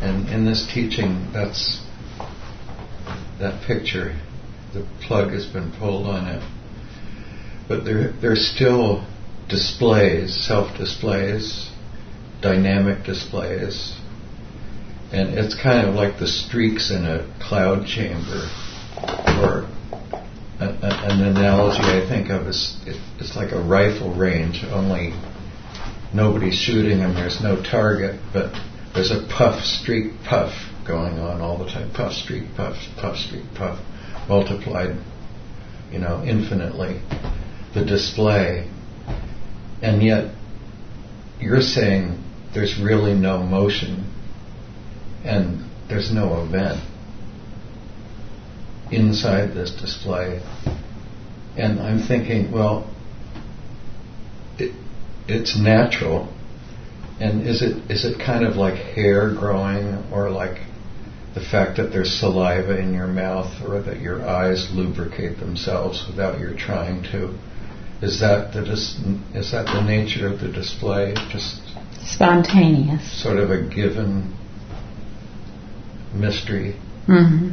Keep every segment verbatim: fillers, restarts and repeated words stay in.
And in this teaching, that's that picture. The plug has been pulled on it. But there, there's still displays, self-displays, dynamic displays. And it's kind of like the streaks in a cloud chamber. Or a, a, an analogy I think of is it, it's like a rifle range, only nobody's shooting and there's no target, but there's a puff, streak, puff going on all the time. Puff, streak, puff, puff, streak, puff, multiplied, you know, infinitely. The display. And yet, you're saying there's really no motion and there's no event inside this display. And I'm thinking, well, it, it's natural. And is it is it kind of like hair growing, or like the fact that there's saliva in your mouth, or that your eyes lubricate themselves without your trying to? Is that the dis- is that the nature of the display? Just spontaneous. Sort of a given mystery. Mm-hmm.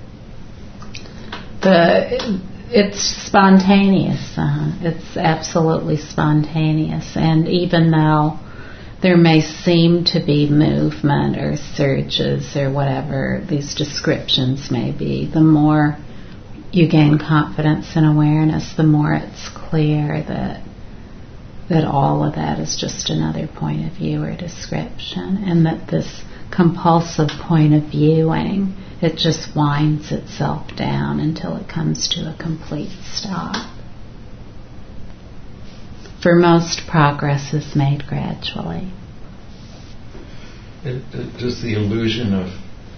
The it's spontaneous. Uh, it's absolutely spontaneous, and even though there may seem to be movement or surges or whatever these descriptions may be, the more you gain confidence and awareness, the more it's clear that that all of that is just another point of view or description, and that this compulsive point of viewing, it just winds itself down until it comes to a complete stop. For most, progress is made gradually. It, it, does the illusion of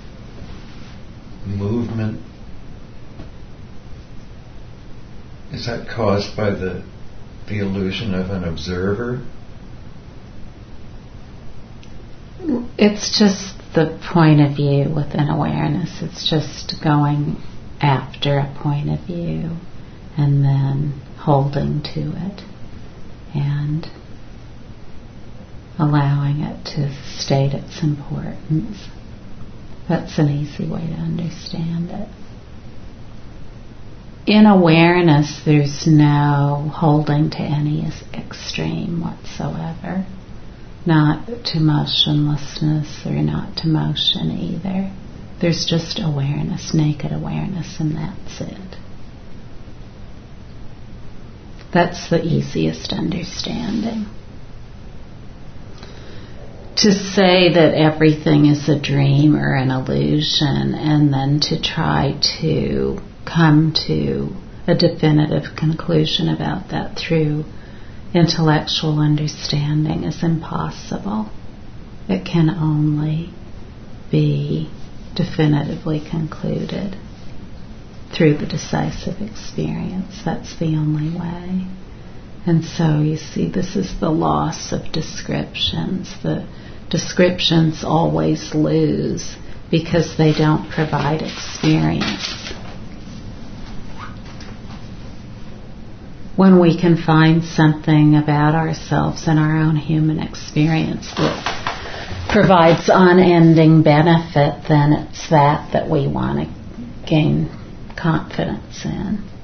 movement, is that caused by the the illusion of an observer? It's just the point of view within awareness. It's just going after a point of view and then holding to it and allowing it to state its importance. That's an easy way to understand it. In awareness, there's no holding to any extreme whatsoever. Not to motionlessness or not to motion either. There's just awareness, naked awareness, and that's it. That's the easiest understanding. To say that everything is a dream or an illusion, and then to try to come to a definitive conclusion about that through intellectual understanding is impossible. It can only be definitively concluded through the decisive experience. That's the only way. And so you see, this is the loss of descriptions. The descriptions always lose because they don't provide experience. When we can find something about ourselves and our own human experience that provides unending benefit, then it's that that we want to gain confidence in.